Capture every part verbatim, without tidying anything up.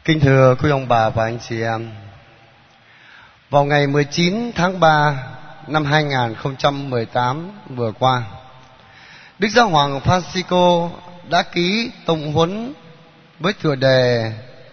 Kính thưa quý ông bà và anh chị em, vào ngày mười chín tháng ba năm hai nghìn không trăm mười tám vừa qua, Đức Giáo hoàng Francisco đã ký tụng huấn với tựa đề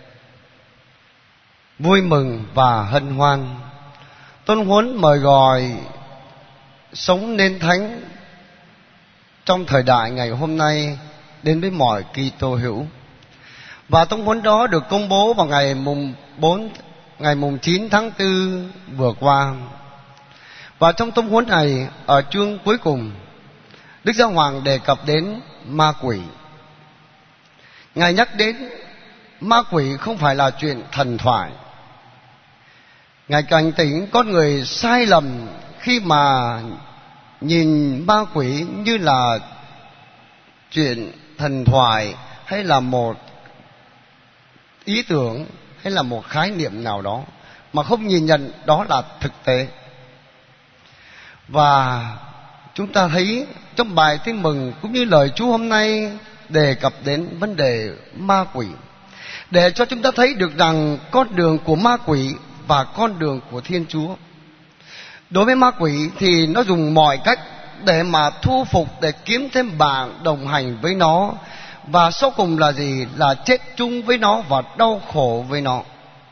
Vui mừng và hân hoan. Tôn huấn mời gọi sống nên thánh trong thời đại ngày hôm nay đến với mọi Kitô hữu. Và tông huấn đó được công bố vào ngày mùng bốn, ngày mùng chín tháng tư vừa qua. Và trong tông huấn này, ở chương cuối cùng, Đức Giáo hoàng đề cập đến ma quỷ. Ngài nhắc đến ma quỷ không phải là chuyện thần thoại. Ngài cảnh tỉnh con người sai lầm khi mà nhìn ma quỷ như là chuyện thần thoại, hay là một ý tưởng, hay là một khái niệm nào đó, mà không nhìn nhận đó là thực tế. Và chúng ta thấy trong bài tin mừng cũng như lời Chúa hôm nay đề cập đến vấn đề ma quỷ, để cho chúng ta thấy được rằng con đường của ma quỷ và con đường của Thiên Chúa. Đối với ma quỷ thì nó dùng mọi cách để mà thu phục, để kiếm thêm bạn đồng hành với nó, và sau cùng là gì? Là chết chung với nó và đau khổ với nó.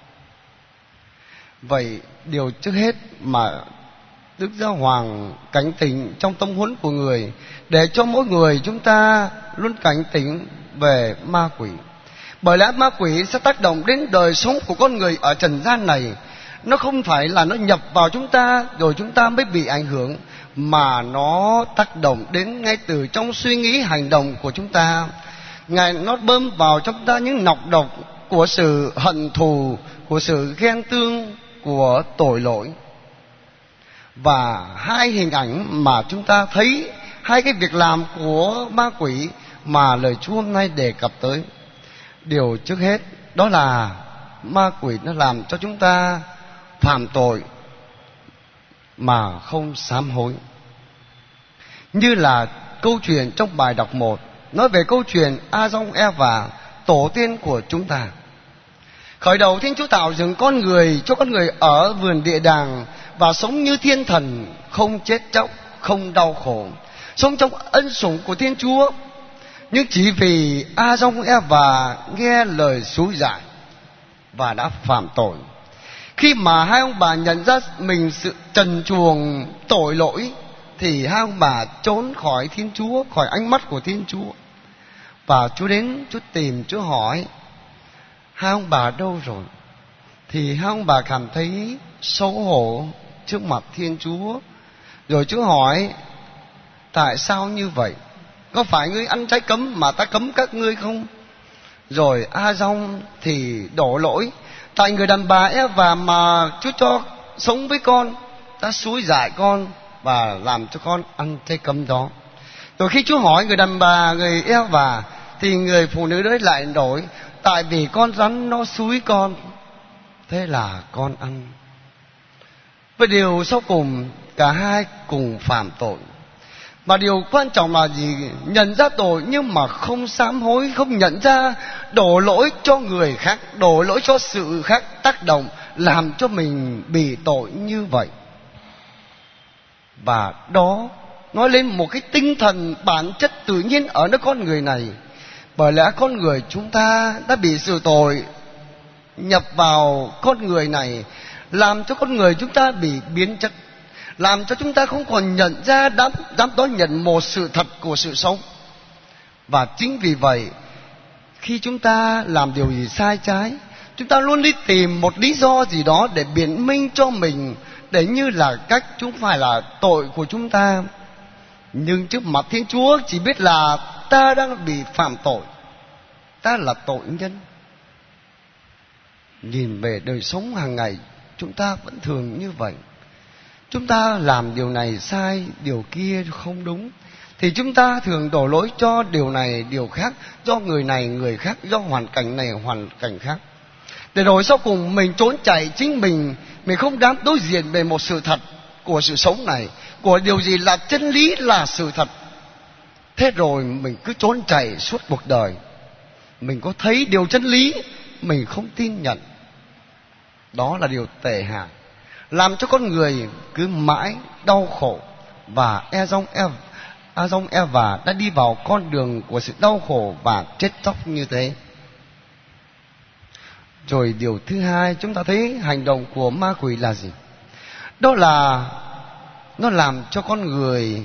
Vậy điều trước hết mà Đức Giáo hoàng cảnh tỉnh trong tâm huấn của người, để cho mỗi người chúng ta luôn cảnh tỉnh về ma quỷ. Bởi lẽ ma quỷ sẽ tác động đến đời sống của con người ở trần gian này. Nó không phải là nó nhập vào chúng ta rồi chúng ta mới bị ảnh hưởng, mà nó tác động đến ngay từ trong suy nghĩ hành động của chúng ta. Ngài nó bơm vào trong ta những nọc độc của sự hận thù, của sự ghen tương, của tội lỗi. Và hai hình ảnh mà chúng ta thấy, hai cái việc làm của ma quỷ mà lời Chúa hôm nay đề cập tới. Điều trước hết đó là ma quỷ nó làm cho chúng ta phạm tội mà không sám hối. Như là câu chuyện trong bài đọc một, nói về câu chuyện Adam Eva, tổ tiên của chúng ta. Khởi đầu Thiên Chúa tạo dựng con người, cho con người ở vườn địa đàng và sống như thiên thần, không chết chóc, không đau khổ, sống trong ân sủng của Thiên Chúa. Nhưng chỉ vì Adam Eva nghe lời xúi giại và đã phạm tội. Khi mà hai ông bà nhận ra mình sự trần truồng tội lỗi, thì hai ông bà trốn khỏi Thiên Chúa, khỏi ánh mắt của Thiên Chúa. Và Chúa đến, Chúa tìm, Chúa hỏi hai ông bà đâu rồi? Thì hai ông bà cảm thấy xấu hổ trước mặt Thiên Chúa. Rồi Chúa hỏi, tại sao như vậy? Có phải ngươi ăn trái cấm mà ta cấm các ngươi không? Rồi A-dong thì đổ lỗi, tại người đàn bà Eva mà Chúa cho sống với con, ta xúi dại con và làm cho con ăn trái cấm đó. Rồi khi Chúa hỏi người đàn bà, người Eva, thì người phụ nữ đấy lại đổi, tại vì con rắn nó xúi con, thế là con ăn. Và điều sau cùng, cả hai cùng phạm tội. Và điều quan trọng là gì? Nhận ra tội nhưng mà không sám hối, không nhận ra, đổ lỗi cho người khác, đổ lỗi cho sự khác tác động, làm cho mình bị tội như vậy. Và đó nói lên một cái tinh thần bản chất tự nhiên ở nơi con người này. Bởi lẽ con người chúng ta đã bị sự tội nhập vào con người này, làm cho con người chúng ta bị biến chất, làm cho chúng ta không còn nhận ra, dám, dám đón nhận một sự thật của sự sống. Và chính vì vậy, khi chúng ta làm điều gì sai trái, chúng ta luôn đi tìm một lý do gì đó để biện minh cho mình, để như là cách chúng phải là tội của chúng ta. Nhưng trước mặt Thiên Chúa chỉ biết là ta đang bị phạm tội, ta là tội nhân. Nhìn về đời sống hàng ngày, chúng ta vẫn thường như vậy. Chúng ta làm điều này sai, điều kia không đúng, thì chúng ta thường đổ lỗi cho điều này, điều khác, do người này, người khác, do hoàn cảnh này, hoàn cảnh khác. Để rồi sau cùng mình trốn chạy chính mình, mình không dám đối diện về một sự thật của sự sống này, của điều gì là chân lý, là sự thật. Thế rồi mình cứ trốn chạy suốt cuộc đời. Mình có thấy điều chân lý, mình không tin nhận. Đó là điều tệ hại, làm cho con người cứ mãi đau khổ. Và Ê-dông Ê- A-dông Ê-và đã đi vào con đường của sự đau khổ và chết chóc như thế. Rồi điều thứ hai, chúng ta thấy hành động của ma quỷ là gì? Đó là nó làm cho con người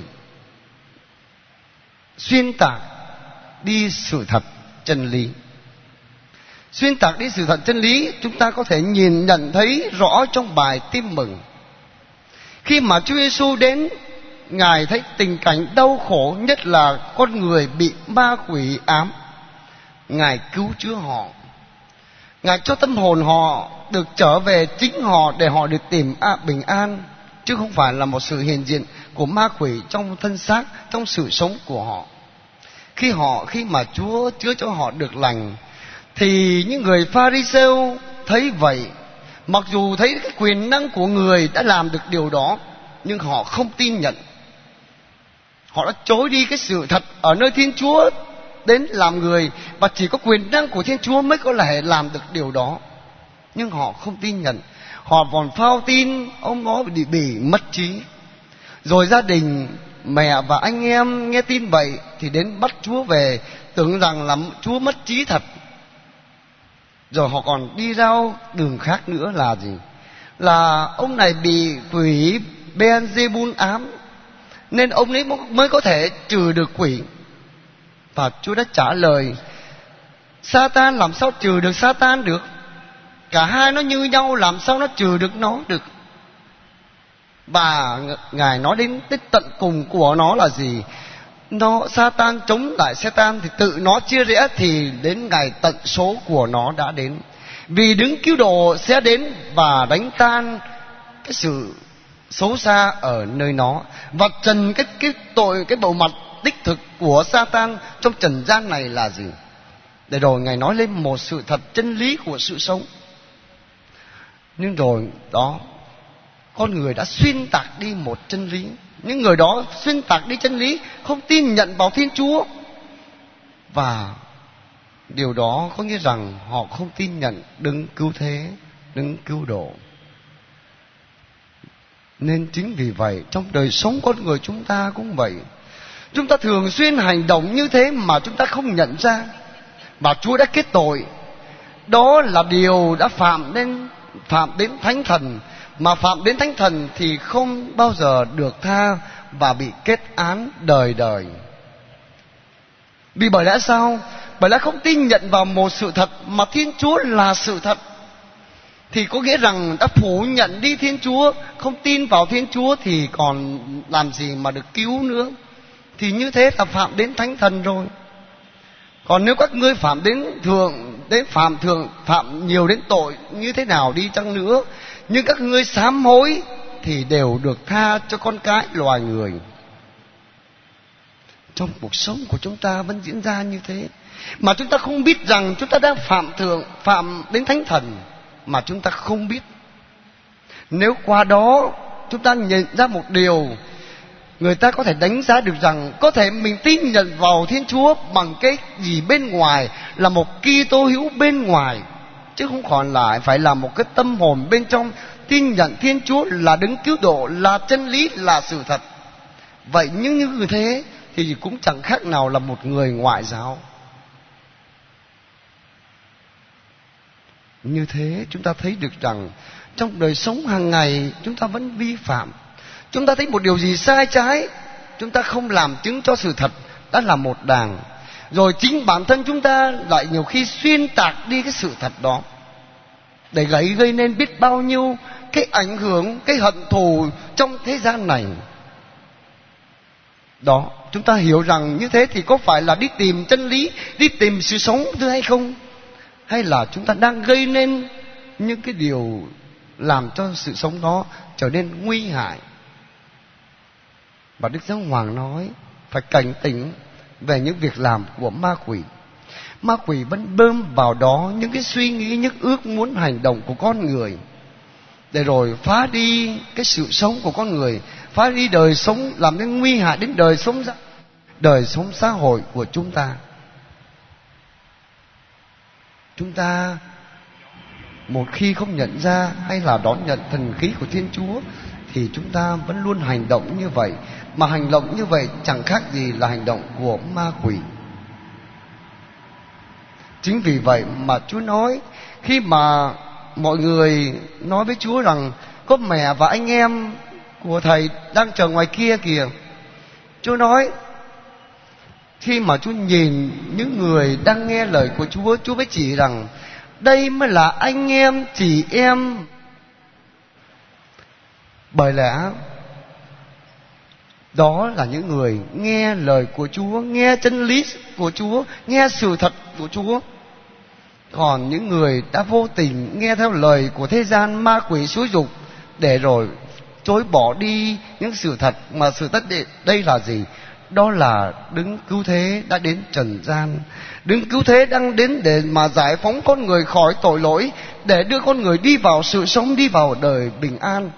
xuyên tạc đi sự thật chân lý. Xuyên tạc đi sự thật chân lý chúng ta có thể nhìn nhận thấy rõ trong bài Tin Mừng. Khi mà Chúa Giêsu đến, Ngài thấy tình cảnh đau khổ, nhất là con người bị ma quỷ ám. Ngài cứu chữa họ, Ngài cho tâm hồn họ được trở về chính họ để họ được tìm bình an, chứ không phải là một sự hiện diện của ma quỷ trong thân xác, trong sự sống của họ. Khi họ khi mà Chúa chữa cho họ được lành, thì những người Pha-ri-sêu thấy vậy, mặc dù thấy cái quyền năng của người đã làm được điều đó, nhưng họ không tin nhận. Họ đã chối đi cái sự thật ở nơi Thiên Chúa đến làm người, và chỉ có quyền năng của Thiên Chúa mới có thể làm được điều đó. Nhưng họ không tin nhận, họ còn phao tin ông nó bị, bị mất trí. Rồi gia đình, mẹ và anh em nghe tin vậy thì đến bắt Chúa về, tưởng rằng là Chúa mất trí thật. Rồi họ còn đi ra đường khác nữa là gì? Là ông này bị quỷ Beelzebul ám, nên ông ấy mới có thể trừ được quỷ. Và Chúa đã trả lời: Sa-tan làm sao trừ được Sa-tan được? Cả hai nó như nhau, làm sao nó trừ được nó được? Và Ngài nói đến tới tận cùng của nó là gì? Nó Sa-tan chống lại Sa-tan thì tự nó chia rẽ, thì đến ngày tận số của nó đã đến. Vì đứng cứu độ sẽ đến và đánh tan cái sự xấu xa ở nơi nó, và trần cái cái tội cái bộ mặt đích thực của Sa-tan trong trần gian này là gì? Để rồi Ngài nói lên một sự thật chân lý của sự sống. Nhưng rồi đó, con người đã xuyên tạc đi một chân lý. Những người đó xuyên tạc đi chân lý, không tin nhận vào Thiên Chúa. Và điều đó có nghĩa rằng họ không tin nhận đấng cứu thế, đấng cứu độ. Nên chính vì vậy, trong đời sống con người chúng ta cũng vậy. Chúng ta thường xuyên hành động như thế mà chúng ta không nhận ra. Và Chúa đã kết tội. Đó là điều đã phạm đến phạm đến Thánh Thần. Mà phạm đến Thánh Thần thì không bao giờ được tha và bị kết án đời đời. Vì bởi lẽ sao? Bởi lẽ không tin nhận vào một sự thật mà Thiên Chúa là sự thật, thì có nghĩa rằng đã phủ nhận đi Thiên Chúa. Không tin vào Thiên Chúa thì còn làm gì mà được cứu nữa. Thì như thế là phạm đến Thánh Thần rồi. Còn nếu các ngươi phạm đến thường đến phạm thường phạm nhiều đến tội như thế nào đi chăng nữa, nhưng các ngươi sám hối thì đều được tha cho con cái loài người. Trong cuộc sống của chúng ta vẫn diễn ra như thế, mà chúng ta không biết rằng chúng ta đang phạm thượng phạm đến Thánh Thần mà chúng ta không biết. Nếu qua đó chúng ta nhận ra một điều, người ta có thể đánh giá được rằng có thể mình tin nhận vào Thiên Chúa bằng cái gì bên ngoài, là một Kitô hữu bên ngoài, chứ không còn lại phải là một cái tâm hồn bên trong tin nhận Thiên Chúa là đấng cứu độ, là chân lý, là sự thật. Vậy nhưng như thế thì cũng chẳng khác nào là một người ngoại giáo. Như thế chúng ta thấy được rằng trong đời sống hàng ngày chúng ta vẫn vi phạm. Chúng ta thấy một điều gì sai trái, chúng ta không làm chứng cho sự thật, đã là một đàng. Rồi chính bản thân chúng ta lại nhiều khi xuyên tạc đi cái sự thật đó, để gây gây nên biết bao nhiêu cái ảnh hưởng, cái hận thù trong thế gian này. Đó, chúng ta hiểu rằng như thế thì có phải là đi tìm chân lý, đi tìm sự sống thứ hay không? Hay là chúng ta đang gây nên những cái điều làm cho sự sống đó trở nên nguy hại? Và Đức Giáo Hoàng nói phải cảnh tỉnh về những việc làm của ma quỷ. Ma quỷ vẫn bơm vào đó những cái suy nghĩ, những ước muốn, hành động của con người, để rồi phá đi cái sự sống của con người, phá đi đời sống, làm nên nguy hại đến đời sống đời sống xã hội của chúng ta. Chúng ta một khi không nhận ra hay là đón nhận thần khí của Thiên Chúa thì chúng ta vẫn luôn hành động như vậy, mà hành động như vậy chẳng khác gì là hành động của ma quỷ. Chính vì vậy mà Chúa nói, khi mà mọi người nói với Chúa rằng có mẹ và anh em của thầy đang chờ ngoài kia kìa, Chúa nói, khi mà Chúa nhìn những người đang nghe lời của Chúa, Chúa mới chỉ rằng đây mới là anh em chị em. Bởi lẽ đó là những người nghe lời của Chúa, nghe chân lý của Chúa, nghe sự thật của Chúa. Còn những người đã vô tình nghe theo lời của thế gian, ma quỷ xúi giục, để rồi chối bỏ đi những sự thật. Mà sự thật đây là gì? Đó là Đấng Cứu Thế đã đến trần gian. Đấng Cứu Thế đang đến để mà giải phóng con người khỏi tội lỗi, để đưa con người đi vào sự sống, đi vào đời bình an.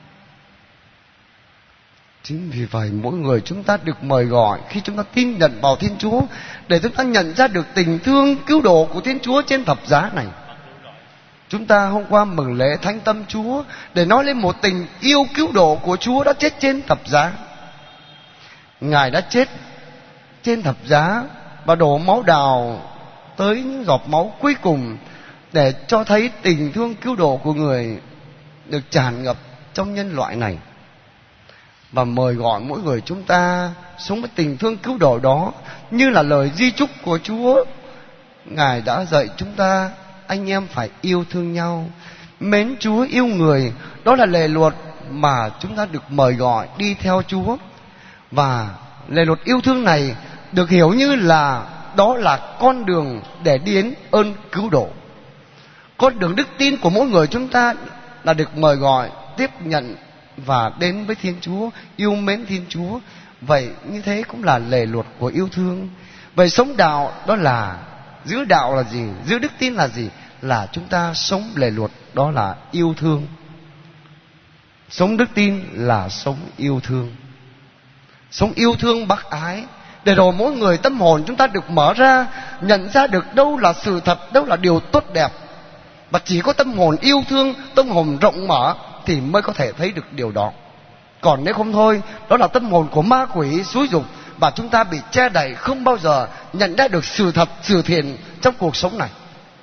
Chính vì vậy mỗi người chúng ta được mời gọi khi chúng ta tin nhận vào Thiên Chúa, để chúng ta nhận ra được tình thương cứu độ của Thiên Chúa trên thập giá này. Chúng ta hôm qua mừng lễ Thánh Tâm Chúa để nói lên một tình yêu cứu độ của Chúa đã chết trên thập giá. Ngài đã chết trên thập giá và đổ máu đào tới những giọt máu cuối cùng, để cho thấy tình thương cứu độ của người được tràn ngập trong nhân loại này, và mời gọi mỗi người chúng ta sống với tình thương cứu độ đó, như là lời di chúc của Chúa. Ngài đã dạy chúng ta anh em phải yêu thương nhau, mến Chúa, yêu người. Đó là lề luật mà chúng ta được mời gọi đi theo Chúa. Và lề luật yêu thương này được hiểu như là đó là con đường để đi đến ơn cứu độ. Con đường đức tin của mỗi người chúng ta là được mời gọi tiếp nhận và đến với Thiên Chúa, yêu mến Thiên Chúa. Vậy như thế cũng là lề luật của yêu thương. Vậy sống đạo đó là, giữ đạo là gì? Giữ đức tin là gì? Là chúng ta sống lề luật, đó là yêu thương. Sống đức tin là sống yêu thương. Sống yêu thương bác ái, để rồi mỗi người tâm hồn chúng ta được mở ra, nhận ra được đâu là sự thật, đâu là điều tốt đẹp. Và chỉ có tâm hồn yêu thương, tâm hồn rộng mở thì mới có thể thấy được điều đó. Còn nếu không thôi, đó là tâm hồn của ma quỷ xúi giục, và chúng ta bị che đậy, không bao giờ nhận ra được sự thật, sự thiện trong cuộc sống này.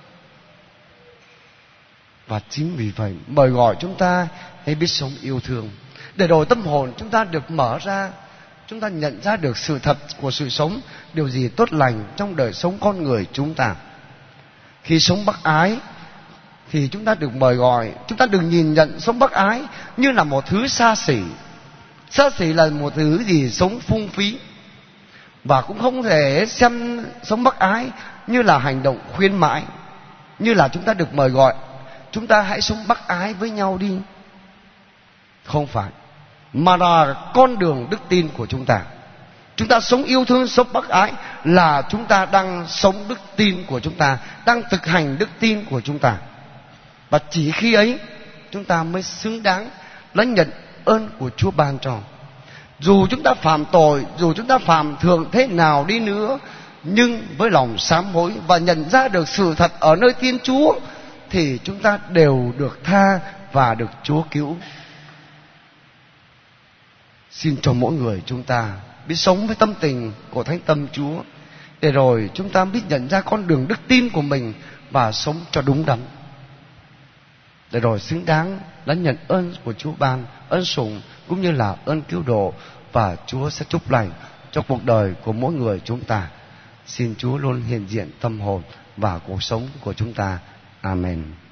Và chính vì vậy mời gọi chúng ta hãy biết sống yêu thương, để rồi tâm hồn chúng ta được mở ra, chúng ta nhận ra được sự thật của sự sống, điều gì tốt lành trong đời sống con người chúng ta. Khi sống bác ái thì chúng ta được mời gọi, chúng ta đừng nhìn nhận sống bác ái như là một thứ xa xỉ. Xa xỉ là một thứ gì sống phung phí. Và cũng không thể xem sống bác ái như là hành động khuyến mãi, như là chúng ta được mời gọi chúng ta hãy sống bác ái với nhau đi. Không phải, mà là con đường đức tin của chúng ta. Chúng ta sống yêu thương, sống bác ái là chúng ta đang sống đức tin của chúng ta, đang thực hành đức tin của chúng ta. Và chỉ khi ấy chúng ta mới xứng đáng lãnh nhận ơn của Chúa ban cho. Dù chúng ta phạm tội, dù chúng ta phạm thượng thế nào đi nữa, nhưng với lòng sám hối và nhận ra được sự thật ở nơi Thiên Chúa, thì chúng ta đều được tha và được Chúa cứu. Xin cho mỗi người chúng ta biết sống với tâm tình của Thánh Tâm Chúa, để rồi chúng ta biết nhận ra con đường đức tin của mình và sống cho đúng đắn, để rồi xứng đáng lãnh nhận ơn của Chúa ban, ơn sủng cũng như là ơn cứu độ. Và Chúa sẽ chúc lành cho cuộc đời của mỗi người chúng ta. Xin Chúa luôn hiện diện tâm hồn và cuộc sống của chúng ta. Amen.